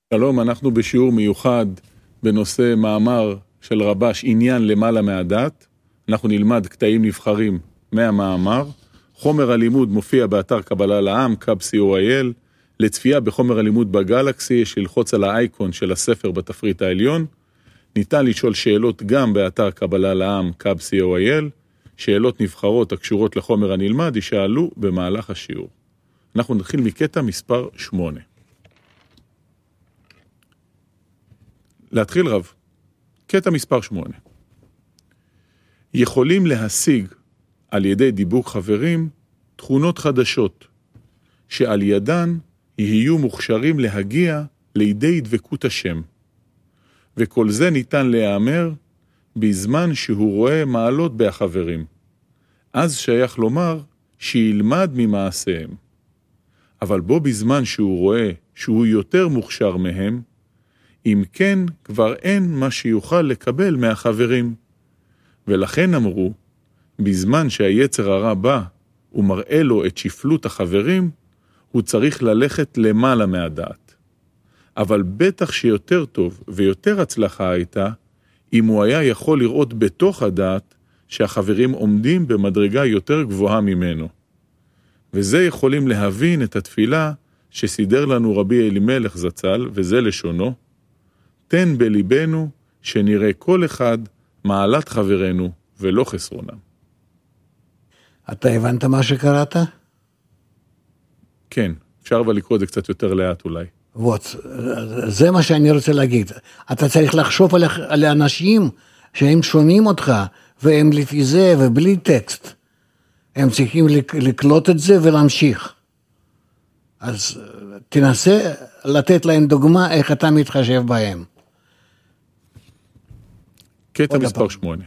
שלום, אנחנו בשיעור מיוחד בנושא מאמר של רבש עניין למעלה מהדת. אנחנו נלמד קטעים נבחרים מהמאמר. חומר הלימוד מופיע באתר קבלה לעם, kub.co.il. לצפייה בחומר הלימוד בגלקסי יש ללחוץ על האייקון של הספר בתפריט העליון. ניתן לשאול שאלות גם באתר קבלה לעם, kub.co.il. שאלות נבחרות הקשורות לחומר הנלמד יישאלו במהלך השיעור. אנחנו נתחיל מקטע מספר 8. להתחיל רב. קטע מספר 8. יכולים להשיג על ידי דיבור חברים תכונות חדשות, שעל ידן יהיו מוכשרים להגיע לידי דבקות השם. וכל זה ניתן להיאמר בזמן שהוא רואה מעלות בחברים. אז שייך לומר שילמד ממעשיהם. אבל בו בזמן שהוא רואה שהוא יותר מוכשר מהם, אם כן, כבר אין מה שיוכל לקבל מהחברים. ולכן אמרו, בזמן שהיצר הרע בא ומראה לו את שפלות החברים, הוא צריך ללכת למעלה מהדעת. אבל בטח שיותר טוב ויותר הצלחה הייתה, אם הוא היה יכול לראות בתוך הדעת שהחברים עומדים במדרגה יותר גבוהה ממנו. וזה יכולים להבין את התפילה שסידר לנו רבי אלימלך זצ"ל, וזה לשונו, תן בליבנו שנראה כל אחד מעלת חברנו ולא חסרונם. אתה הבנת מה שקראת? כן, אפשר אבל לקרוא את זה קצת יותר לאט אולי. זה מה שאני רוצה להגיד. אתה צריך לחשוב על האנשים שהם שומעים אותך, והם לפי זה ובלי טקסט. הם צריכים לקלוט את זה ולהמשיך. אז תנסה לתת להם דוגמה איך אתה מתחשב בהם. קטע מספר 8.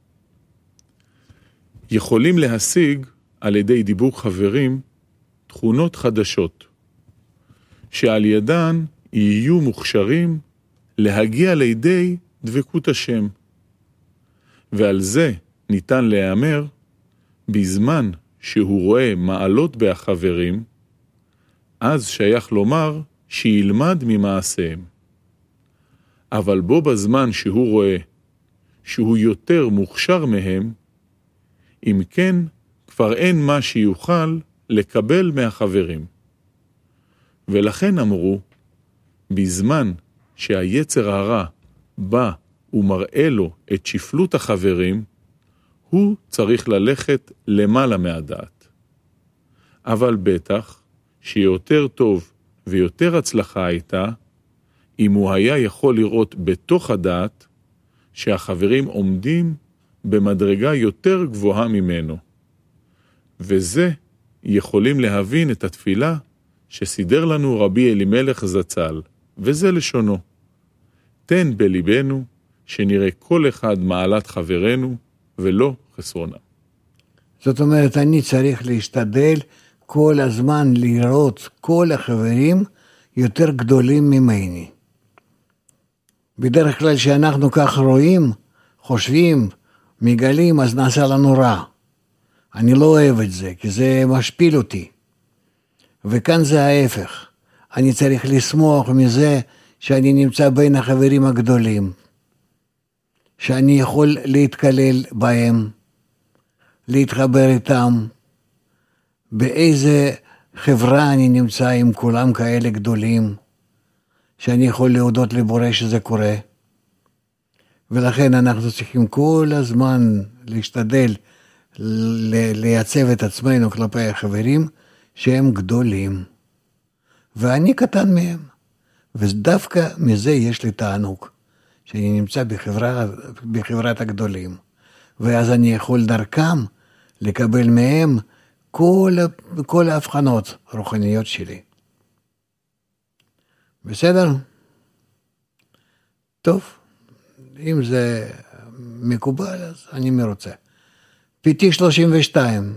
יכולים להשיג על ידי דיבור חברים תכונות חדשות, שעל ידן יהיו מוכשרים להגיע לידי דבקות השם. ועל זה ניתן להיאמר, בזמן שהוא רואה מעלות בחברים, אז שייך לומר שילמד ממעשיהם. אבל בו בזמן שהוא רואה שהוא יותר מוכשר מהם, אם כן, כבר אין מה שיוכל לקבל מהחברים. ולכן אמרו, בזמן שהיצר הרע בא ומראה לו את שפלות החברים, הוא צריך ללכת למעלה מהדעת. אבל בטח שיותר טוב ויותר הצלחה הייתה, אם הוא היה יכול לראות בתוך הדעת, שהחברים עומדים במדרגה יותר גבוהה ממנו. וזה יכולים להבין את התפילה שסידר לנו רבי אלימלך זצ"ל, וזה לשונו. תן בליבנו שנראה כל אחד מעלת חברנו ולא חסרונה. זאת אומרת, אני צריך להשתדל כל הזמן לראות כל החברים יותר גדולים ממני. בדרך כלל שאנחנו כך רואים, חושבים, מגלים, אז נעשה לנו רע. אני לא אוהב את זה, כי זה משפיל אותי. וכאן זה ההפך. אני צריך לשמוח מזה שאני נמצא בין החברים הגדולים. שאני יכול להתקלל בהם, להתחבר איתם. באיזה חברה אני נמצא עם כולם כאלה גדולים, שאני יכול להודות לבורא שזה קורה. ולכן אנחנו צריכים כל הזמן להשתדל לייצב את עצמנו כלפי החברים שהם גדולים. ואני קטן מהם. ודווקא מזה יש לי תענוג, שאני נמצא בחברת הגדולים. ואז אני יכול דרכם לקבל מהם כל ההבחנות הרוחניות שלי. בסדר? טוב, אם זה מקובל, אז אני מרוצה. PT 32.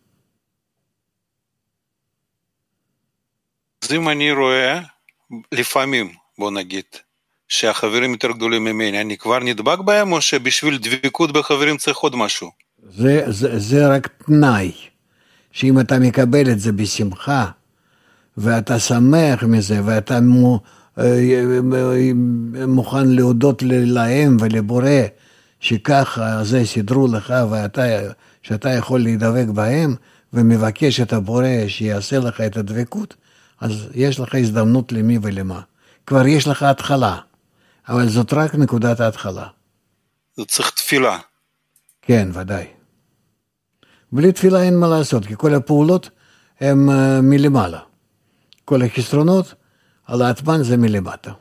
אז אם אני רואה, לפעמים, בוא נגיד, שהחברים יותר גדולים ממני, אני כבר נדבק בהם, או שבשביל דבקות בחברים צריך עוד משהו? זה רק תנאי, שאם אתה מקבל את זה בשמחה, ואתה שמח מזה, ואתה מוכן להודות להם ולבורא, שככה זה סידרו לך שאתה יכול להידבק בהם, ומבקש את הבורא שיעשה לך את הדבקות, אז יש לך הזדמנות למי ולמה. כבר יש לך התחלה, אבל זאת רק נקודת ההתחלה. זה צריך תפילה. כן, ודאי. בלי תפילה אין מה לעשות, כי כל הפעולות הן מלמעלה. כל החסרונות על העצמן זה מלמטה.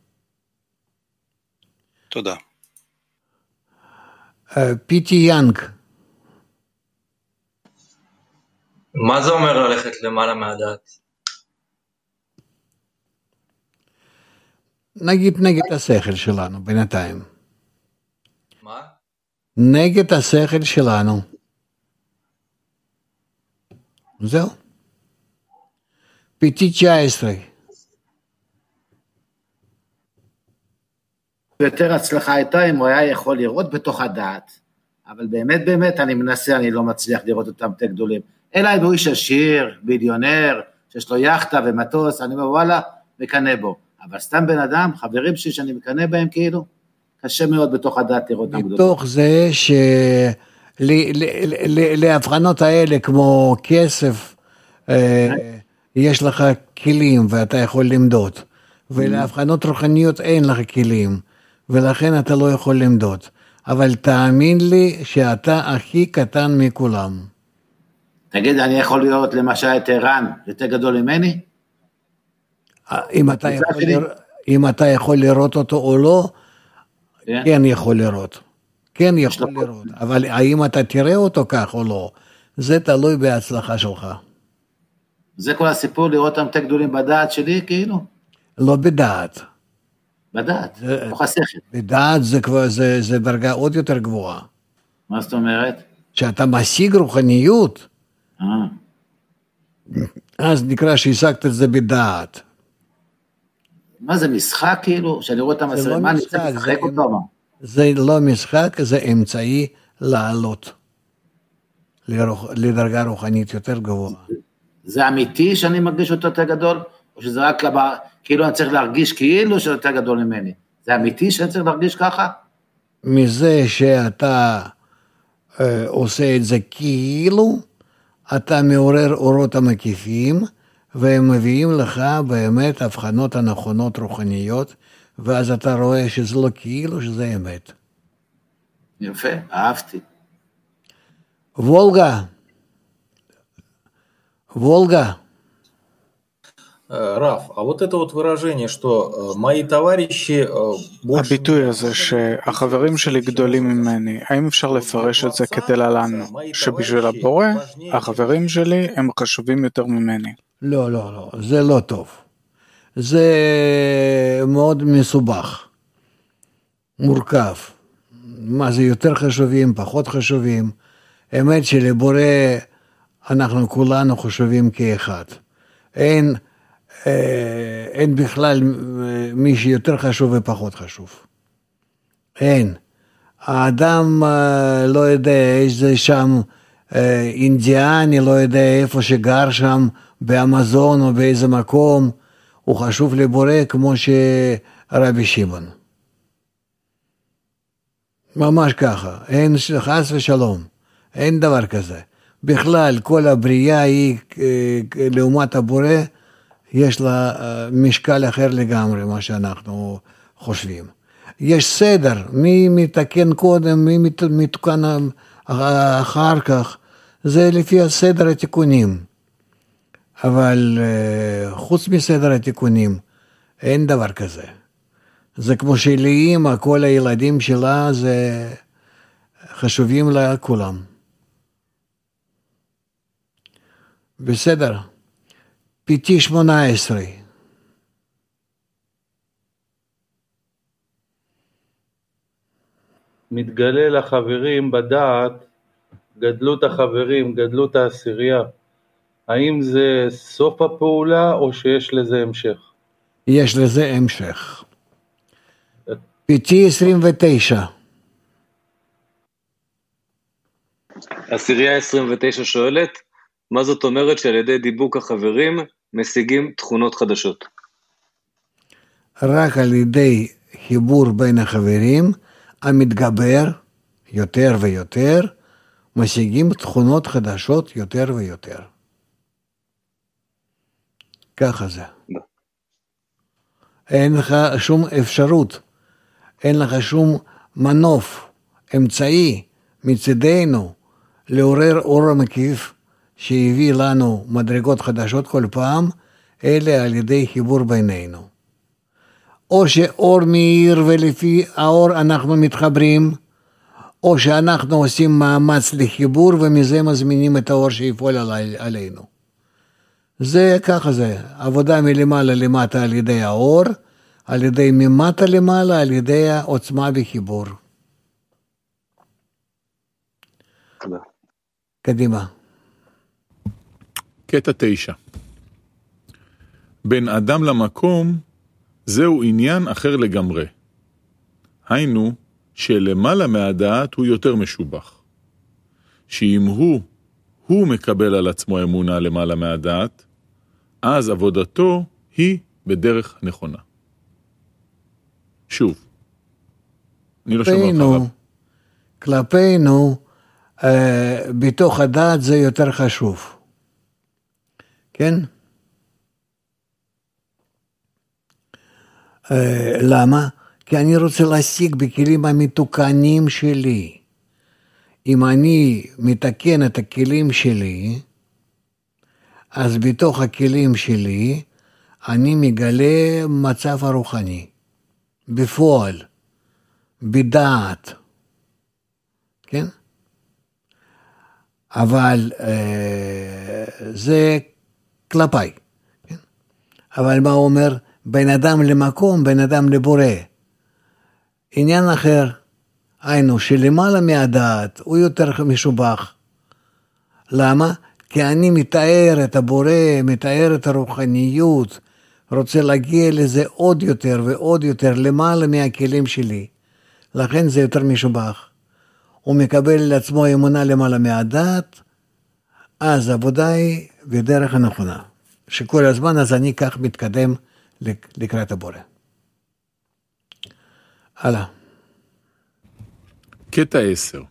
תודה. פיטי יאנג. מה זה אומר ללכת למעלה מהדעת? נגיד נגד השכל שלנו בינתיים. מה? נגד השכל שלנו. זהו. פיטי 19. יותר הצלחה הייתה אם הוא היה יכול לראות בתוך הדעת, אבל באמת באמת אני מנסה, אני לא מצליח לראות אותם תה גדולים, אלא אם הוא איש עשיר, ביליונר, שיש לו יחטה ומטוס, אני אומר וואלה, מקנה בו, אבל סתם בן אדם, חברים שלי שאני מקנה בהם כאילו, קשה מאוד בתוך הדעת לראות אותם גדולים. מתוך זה להבחנות האלה כמו כסף, יש לך כלים ואתה יכול למדוד, ולהבחנות רוחניות אין לך כלים, ולכן אתה לא יכול למדוד. אבל תאמין לי שאתה הכי קטן מכולם. תגיד, אני יכול לראות למשל את ערן, יותר גדול ממני? אם אתה יכול לראות אותו או לא, כן יכול לראות. כן יכול לראות. אבל האם אתה תראה אותו כך או לא, זה תלוי בהצלחה שלך. זה כל הסיפור, לראות אותם תה גדולים בדעת שלי כאילו? לא בדעת. בדעת, תוך השכל. בדעת זה כבר, זה דרגה עוד יותר גבוהה. מה זאת אומרת? שאתה משיג רוחניות, אז נקרא שהשגת את זה בדעת. מה זה משחק כאילו? שאני רואה את המסורת, מה אני צריך לשחק אותו? זה לא משחק, זה אמצעי לעלות לדרגה רוחנית יותר גבוהה. זה אמיתי שאני מרגיש אותו יותר גדול? או שזה רק כאילו אני צריך להרגיש כאילו שזה יותר גדול ממני? זה אמיתי שאני צריך להרגיש ככה? מזה שאתה עושה את זה כאילו, אתה מעורר אורות המקיפים, והם מביאים לך באמת הבחנות הנכונות רוחניות, ואז אתה רואה שזה לא כאילו, שזה אמת. יפה, אהבתי. וולגה. Раф, а вот это вот выражение, что мои товарищи больше... הביטוי הזה שהחברים שלי גדולים ממני, האם אפשר לפרש את זה כדלהלן, שבשביל הבורא, החברים שלי הם חשובים יותר ממני? לא, זה לא טוב. זה מאוד מסובך, מורכב. מה זה יותר חשובים, פחות חשובים. האמת שלבורא אנחנו כולנו חשובים כאחד. אין בכלל מי שיותר חשוב ופחות חשוב. אין. האדם לא יודע איזה שם אינדיאני, לא יודע איפה שגר שם, באמזון או באיזה מקום, הוא חשוב לבורא כמו שרבי שמעון. ממש ככה, אין חס ושלום, אין דבר כזה. בכלל, כל הבריאה היא, לעומת הבורא, יש לה משקל אחר לגמרי, מה שאנחנו חושבים. יש סדר, מי מתקן קודם, מי מתוקן אחר כך, זה לפי הסדר התיקונים. אבל חוץ מסדר התיקונים, אין דבר כזה. זה כמו שלאמא, כל הילדים שלה, זה חשובים לה כולם. בסדר. פיטי 18. מתגלה לחברים בדעת, גדלות החברים, גדלות העשירייה. האם זה סוף הפעולה או שיש לזה המשך? יש לזה המשך. פיטי 29. עשירייה 29 שואלת, מה זאת אומרת שעל ידי דיבוק החברים משיגים תכונות חדשות? רק על ידי חיבור בין החברים, המתגבר יותר ויותר, משיגים תכונות חדשות יותר ויותר. ככה זה. אין לך שום אפשרות, אין לך שום מנוף, אמצעי מצדנו, לעורר אור מקיף, שהביא לנו מדרגות חדשות כל פעם, אלה על ידי חיבור בינינו. או שאור מאיר ולפי האור אנחנו מתחברים, או שאנחנו עושים מאמץ לחיבור ומזה מזמינים את האור שיפול עלינו. זה ככה זה, עבודה מלמעלה למטה על ידי האור, על ידי ממטה למעלה על ידי העוצמה וחיבור. תודה. קדימה. קטע 9. בין אדם למקום זהו עניין אחר לגמרי. היינו שלמעלה מהדעת הוא יותר משובח. שאם הוא מקבל על עצמו אמונה למעלה מהדעת, אז עבודתו היא בדרך נכונה. שוב, אני לא שומע אחריו. כלפינו, בתוך הדעת זה יותר חשוב. כן? למה? כי אני רוצה להשיג בכלים המתוקנים שלי. אם אני מתקן את הכלים שלי, אז בתוך הכלים שלי, אני מגלה מצב הרוחני. בפועל, בדעת. כן? אבל זה כלפיי. כן? אבל מה הוא אומר? בין אדם למקום, בין אדם לבורא. עניין אחר, היינו שלמעלה מהדעת הוא יותר משובח. למה? כי אני מתאר את הבורא, מתאר את הרוחניות, רוצה להגיע לזה עוד יותר ועוד יותר למעלה מהכלים שלי. לכן זה יותר משובח. הוא מקבל לעצמו אמונה למעלה מהדעת, אז העבודה היא בדרך הנכונה. שכל הזמן אז אני כך מתקדם לקראת הבורא. הלאה. קטע 10.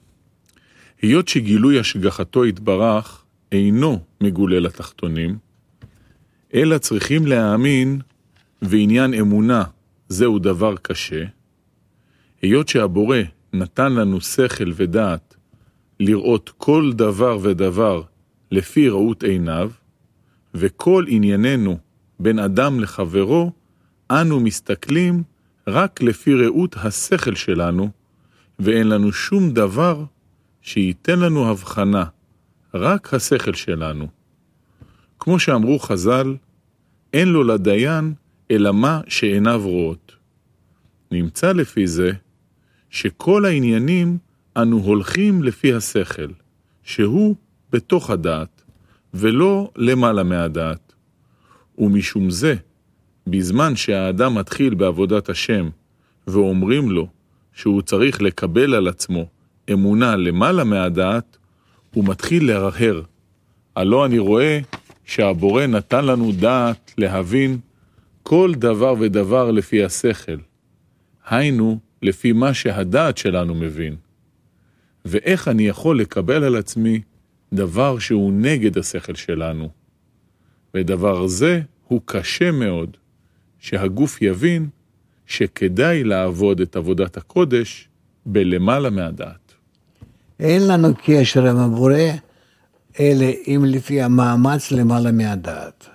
היות שגילוי השגחתו יתברך אינו מגולה לתחתונים, אלא צריכים להאמין, ועניין אמונה זהו דבר קשה, היות שהבורא נתן לנו שכל ודעת לראות כל דבר ודבר לפי ראות עיניו, וכל ענייננו בין אדם לחברו, אנו מסתכלים רק לפי ראות השכל שלנו, ואין לנו שום דבר שייתן לנו הבחנה, רק השכל שלנו. כמו שאמרו חז"ל, אין לו לדיין אלא מה שעיניו רואות. נמצא לפי זה שכל העניינים אנו הולכים לפי השכל, שהוא בתוך הדעת, ולא למעלה מהדעת. ומשום זה, בזמן שהאדם מתחיל בעבודת השם, ואומרים לו שהוא צריך לקבל על עצמו אמונה למעלה מהדעת, הוא מתחיל להרהר. הלא אני רואה שהבורא נתן לנו דעת להבין כל דבר ודבר לפי השכל. היינו לפי מה שהדעת שלנו מבין. ואיך אני יכול לקבל על עצמי דבר שהוא נגד השכל שלנו? ודבר זה הוא קשה מאוד, שהגוף יבין שכדאי לעבוד את עבודת הקודש בלמעלה מהדעת. אין לנו קשר עם הבורא, אלא אם לפי המאמץ למעלה מהדעת.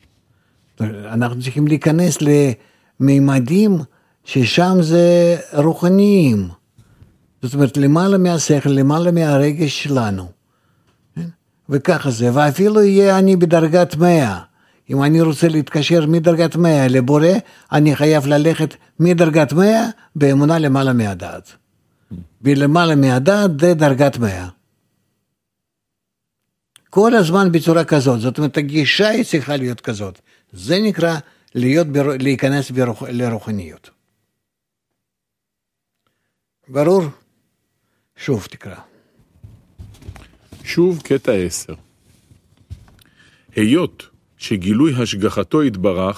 אנחנו צריכים להיכנס למימדים ששם זה רוחניים. זאת אומרת, למעלה מהשכל, למעלה מהרגש שלנו. וככה זה, ואפילו יהיה אני בדרגת 100. אם אני רוצה להתקשר מדרגת 100 לבורא, אני חייב ללכת מדרגת 100 באמונה למעלה מהדעת. ולמעלה מהדעת זה דרגת 100. כל הזמן בצורה כזאת, זאת אומרת, הגישה היא צריכה להיות כזאת. זה נקרא להיכנס לרוחניות. ברור? שוב תקרא. שוב קטע 10. היות שגילוי השגחתו יתברך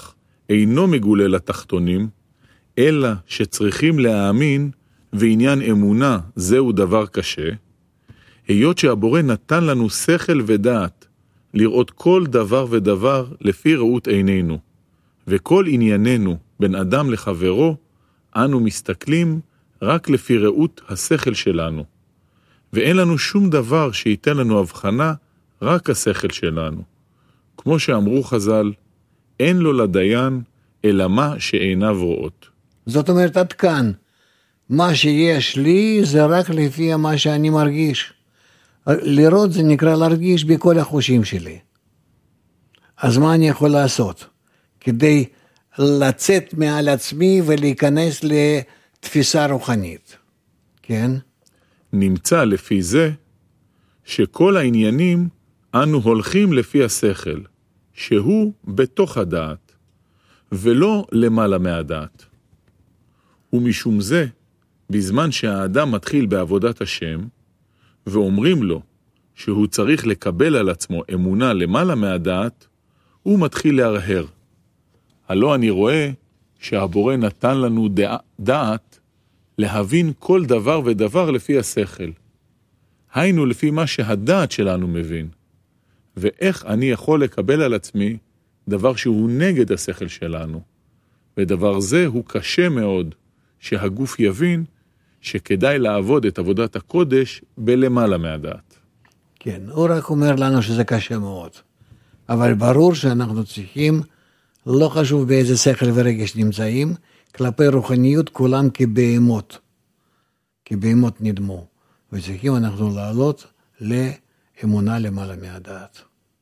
אינו מגולה לתחתונים, אלא שצריכים להאמין, ועניין אמונה זהו דבר קשה, היות שהבורא נתן לנו שכל ודעת, לראות כל דבר ודבר לפי ראות עינינו, וכל ענייננו בין אדם לחברו, אנו מסתכלים רק לפי ראות השכל שלנו, ואין לנו שום דבר שייתן לנו הבחנה, רק השכל שלנו. כמו שאמרו חז"ל, אין לו לדיין אלא מה שעיניו רואות. זאת אומרת, עד כאן, מה שיש לי זה רק לפי מה שאני מרגיש. לראות זה נקרא להרגיש בכל החושים שלי. אז מה אני יכול לעשות? כדי לצאת מעל עצמי ולהיכנס לתפיסה רוחנית. כן? נמצא לפי זה שכל העניינים אנו הולכים לפי השכל, שהוא בתוך הדעת, ולא למעלה מהדעת. ומשום זה, בזמן שהאדם מתחיל בעבודת השם, ואומרים לו שהוא צריך לקבל על עצמו אמונה למעלה מהדעת, הוא מתחיל להרהר. הלא אני רואה שהבורא נתן לנו דעת להבין כל דבר ודבר לפי השכל. היינו לפי מה שהדעת שלנו מבין. ואיך אני יכול לקבל על עצמי דבר שהוא נגד השכל שלנו. ודבר זה הוא קשה מאוד שהגוף יבין שכדאי לעבוד את עבודת הקודש בלמעלה מהדעת. כן, הוא רק אומר לנו שזה קשה מאוד. אבל ברור שאנחנו צריכים, לא חשוב באיזה שכל ורגש נמצאים, כלפי רוחניות כולם כבהמות. כבהמות נדמו. וצריכים אנחנו לעלות לאמונה למעלה מהדעת.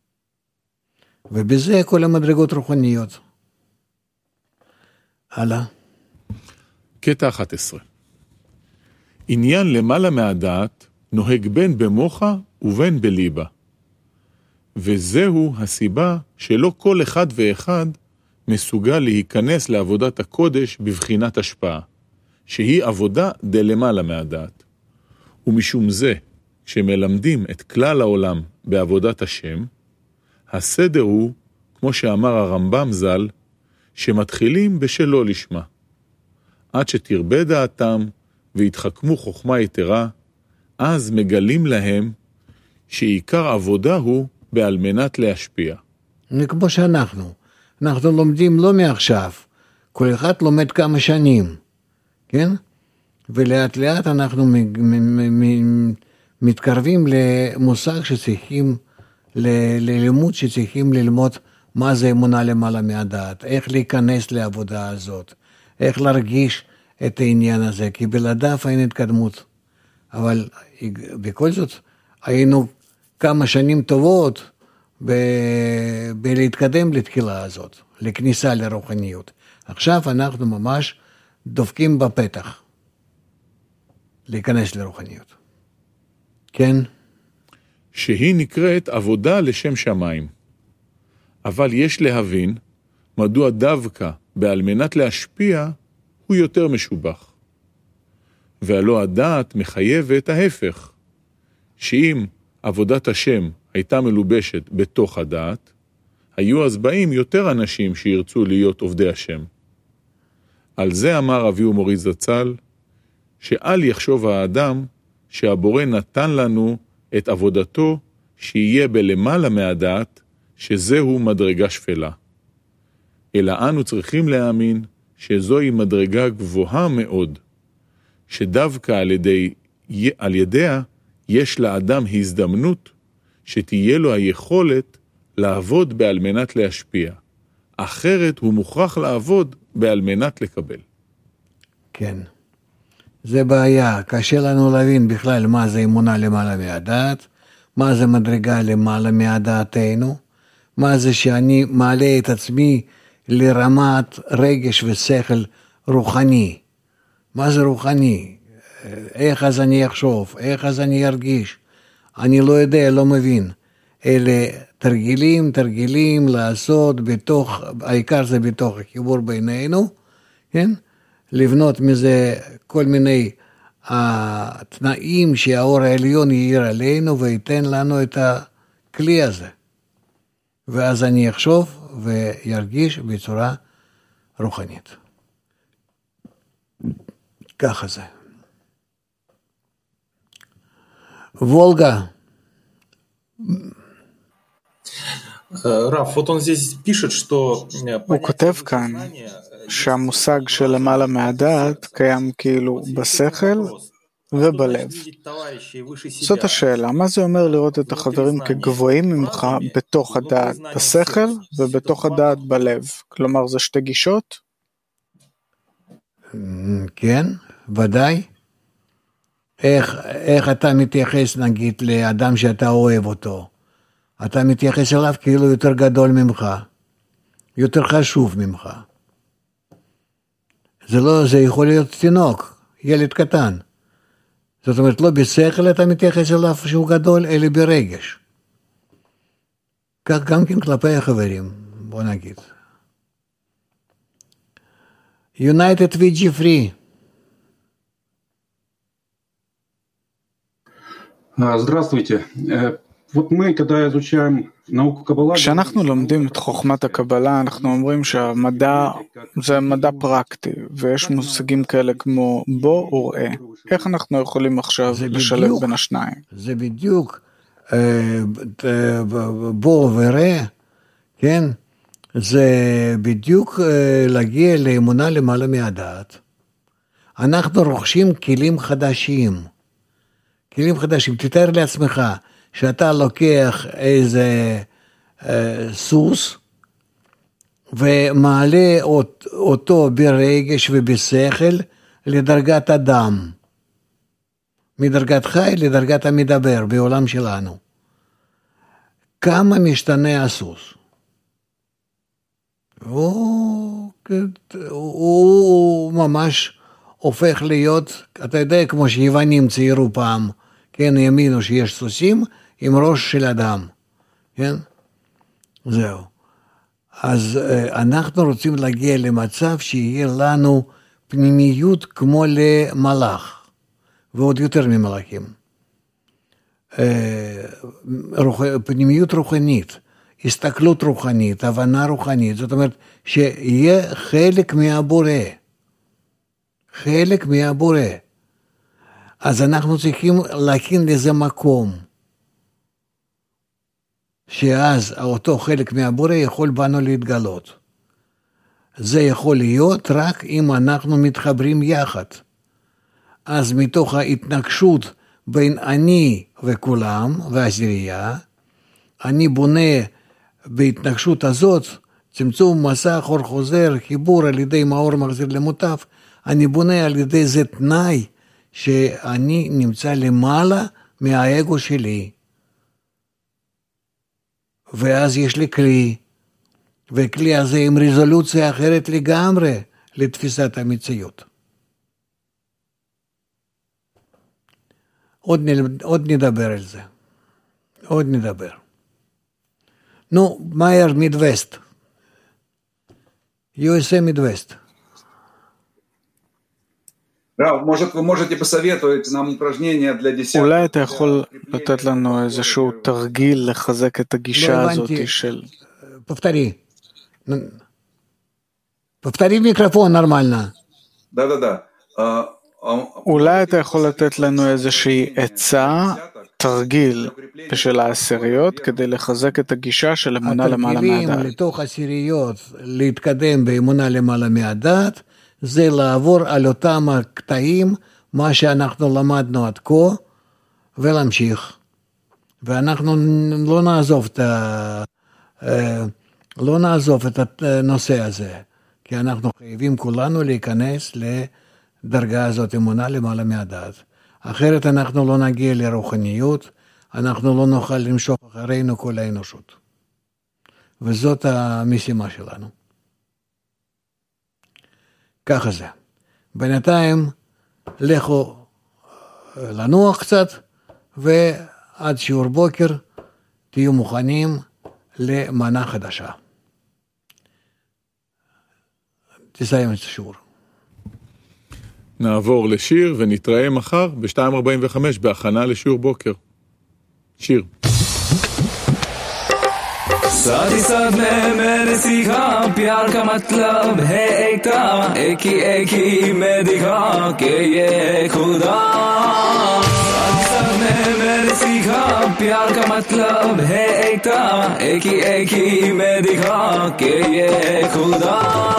ובזה כל המדרגות רוחניות. הלאה. קטע 11. עניין למעלה מהדעת נוהג בין במוחה ובין בליבה. וזהו הסיבה שלא כל אחד ואחד מסוגל להיכנס לעבודת הקודש בבחינת השפעה, שהיא עבודה דלמעלה מהדעת. ומשום זה, כשמלמדים את כלל העולם בעבודת השם, הסדר הוא, כמו שאמר הרמב"ם ז"ל, שמתחילים בשלא לשמה. עד שתרבה דעתם והתחכמו חוכמה יתרה, אז מגלים להם שעיקר עבודה הוא בעל מנת להשפיע. כמו שאנחנו לומדים לא מעכשיו, כל אחד לומד כמה שנים, כן? ולאט לאט אנחנו מתקרבים למושג שצריכים, ללימוד שצריכים ללמוד מה זה אמונה למעלה מהדעת, איך להיכנס לעבודה הזאת, איך להרגיש את העניין הזה, כי בלעדיו אין התקדמות. אבל בכל זאת היינו כמה שנים טובות בלהתקדם לתחילה הזאת, לכניסה לרוחניות. עכשיו אנחנו ממש דופקים בפתח להיכנס לרוחניות. כן? שהיא נקראת עבודה לשם שמיים. אבל יש להבין מדוע דווקא בעל מנת להשפיע הוא יותר משובח. והלא הדעת מחייבת ההפך, שאם עבודת השם הייתה מלובשת בתוך הדעת, היו אז באים יותר אנשים שירצו להיות עובדי השם. על זה אמר אבי ומורי זצ"ל, שאל יחשוב האדם שהבורא נתן לנו את עבודתו שיהיה בלמעלה מהדעת, שזהו מדרגה שפלה. אלא אנו צריכים להאמין שזוהי מדרגה גבוהה מאוד, שדווקא על ידיה יש לאדם הזדמנות שתהיה לו היכולת לעבוד בעל מנת להשפיע. אחרת הוא מוכרח לעבוד בעל מנת לקבל. כן. זה בעיה. קשה לנו להבין בכלל מה זה אמונה למעלה מהדעת, מה זה מדרגה למעלה מהדעתנו, מה זה שאני מעלה את עצמי לרמת רגש ושכל רוחני. מה זה רוחני? איך אז אני אחשוב? איך אז אני ארגיש? אני לא יודע, לא מבין. אלה תרגילים לעשות בתוך, העיקר זה בתוך החיבור בינינו, כן? לבנות מזה כל מיני התנאים שהאור העליון יאיר עלינו וייתן לנו את הכלי הזה. ואז אני אחשוב וירגיש בצורה רוחנית. ככה זה. וולגה. Раф, вот он здесь пишет, что... הוא כותב כאן שהמושג של למעלה מהדעת קיים כאילו בשכל ובלב. זאת השאלה, מה זה אומר לראות את החברים כגבוהים ממך בתוך הדעת בשכל ובתוך הדעת בלב? כלומר, זה שתי גישות? כן, ודאי. איך אתה מתייחס, נגיד, לאדם שאתה אוהב אותו? אתה מתייחס אליו כאילו יותר גדול ממך, יותר חשוב ממך. זה יכול להיות תינוק, ילד קטן. זאת אומרת, לא בשכל אתה מתייחס אליו שהוא גדול, אלא ברגש. כך גם כן כלפי החברים, בוא נגיד. United VG Free. Здравствуйте. Вот мы, когда изучаем науку Каббала... כשאנחנו לומדים את חוכמת הקבלה, אנחנו אומרים שהמדע זה מדע פרקטי, ויש מושגים כאלה כמו בוא וראה. איך אנחנו יכולים עכשיו לשלב בין השניים? זה בדיוק בוא וראה, כן? זה בדיוק להגיע לאמונה למעלה מהדעת. אנחנו רוכשים כלים חדשים. כלים חדשים. תתאר לעצמך שאתה לוקח איזה סוס ומעלה אותו ברגש ובשכל לדרגת אדם. מדרגת חי לדרגת המדבר בעולם שלנו. כמה משתנה הסוס? הוא ממש הופך להיות, אתה יודע, כמו שיוונים ציירו פעם, כן, האמינו שיש סוסים עם ראש של אדם, כן? זהו. אז אנחנו רוצים להגיע למצב שיהיה לנו פנימיות כמו למלאך, ועוד יותר ממלאכים. פנימיות רוחנית, הסתכלות רוחנית, הבנה רוחנית, זאת אומרת שיהיה חלק מהבורא. חלק מהבורא. אז אנחנו צריכים להכין לזה מקום. שאז אותו חלק מהבורא יכול בנו להתגלות. זה יכול להיות רק אם אנחנו מתחברים יחד. אז מתוך ההתנגשות בין אני וכולם והעשירייה, אני בונה בהתנגשות הזאת, צמצום מסע חור חוזר, חיבור על ידי מאור מחזיר למוטף, אני בונה על ידי זה תנאי שאני נמצא למעלה מהאגו שלי. ואז יש לי כלי, וכלי הזה עם רזולוציה אחרת לגמרי לתפיסת המציאות. עוד נדבר על זה. עוד נדבר. נו, מהר מידווסט. USA מידווסט. Может, вы можете посоветовать нам упражнения для 10? אולי אתה יכול לתת לנו איזשהו תרגיל לחזק את הגישה הזאת של... повтори מיקרופון נורמלנה. Да. אולי אתה יכול לתת לנו איזושהי עצה, תרגיל בשל העשיריות, כדי לחזק את הגישה של אמונה למעלה מהדעת. התרגילים לתוך עשיריות להתקדם באמונה למעלה מהדעת, זה לעבור על אותם הקטעים, מה שאנחנו למדנו עד כה, ולהמשיך. ואנחנו לא נעזוב את הנושא הזה, כי אנחנו חייבים כולנו להיכנס לדרגה הזאת, אמונה למעלה מהדעת. אחרת אנחנו לא נגיע לרוחניות, אנחנו לא נוכל למשוך אחרינו כל האנושות. וזאת המשימה שלנו. ככה זה. בינתיים לכו לנוח קצת, ועד שיעור בוקר תהיו מוכנים למנה חדשה. תסיים את השיעור. נעבור לשיר ונתראה מחר ב-2:45 בהכנה לשיעור בוקר. שיר. साथ ही साथ में मैंने सीखा प्यार का मतलब है एकता, एक ही मैं दिखा के ये खुदा। साथ ही साथ में मैंने सीखा प्यार का मतलब है एकता, एक ही मैं दिखा के ये खुदा।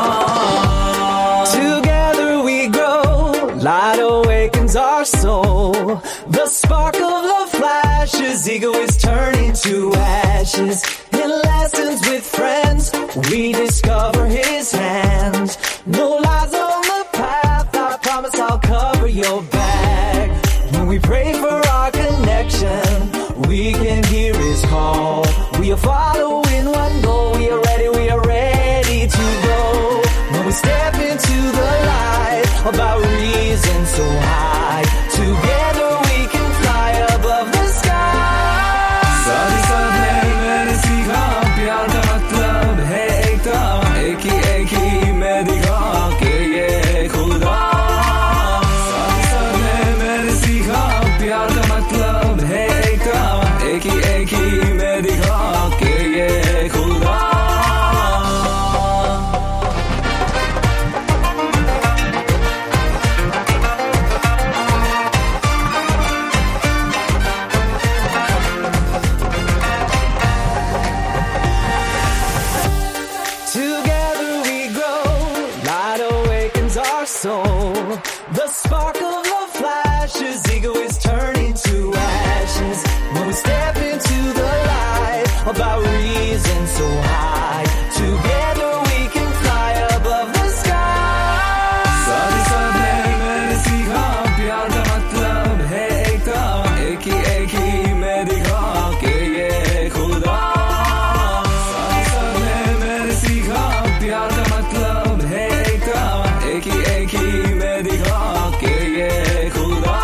Together we grow, light awakens our soul. The spark of love flashes, ego is turning to ashes. In lessons with friends, we discover his hand. No lies on the path, I promise I'll cover your back. When we pray for our connection, we can hear his call. We are following one goal, we are ready to go. When we step into the light, about reason so high, together we can fly above the sky. साथ ही साथ मैंने सीखा प्यार का मतलब है एकता, एक ही मैं दिखा के ये खुदा। साथ ही साथ मैंने सीखा प्यार का मतलब है एकता, एक ही मैं दिखा के ये खुदा। Together we grow, light awakens our soul. The spark of love flashes, ego is turning to ashes. When we step into the light, about reason so high, together we can fly above the sky. साथ ही साथ मैंने सीखा प्यार का मतलब है एकता, एक ही मैं दिखा के ये खुदा। साथ ही साथ मैंने सीखा प्यार का मतलब है एकता, एक ही मैं दिखा के ये खुदा।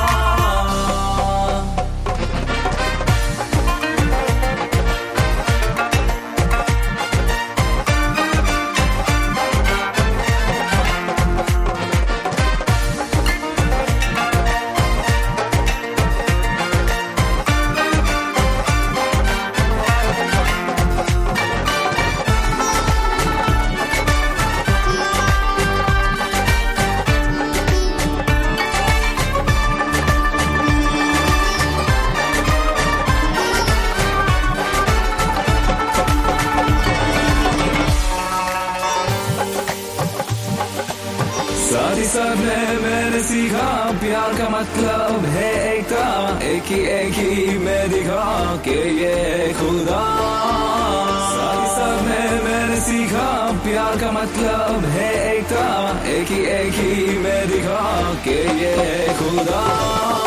साथ ही साथ मैंने सीखा प्यार का मतलब है एकता, एक ही मैं दिखा के ये खुदा। साथ ही साथ मैंने सीखा प्यार का मतलब है एकता, एक ही मैं दिखा के ये खुदा।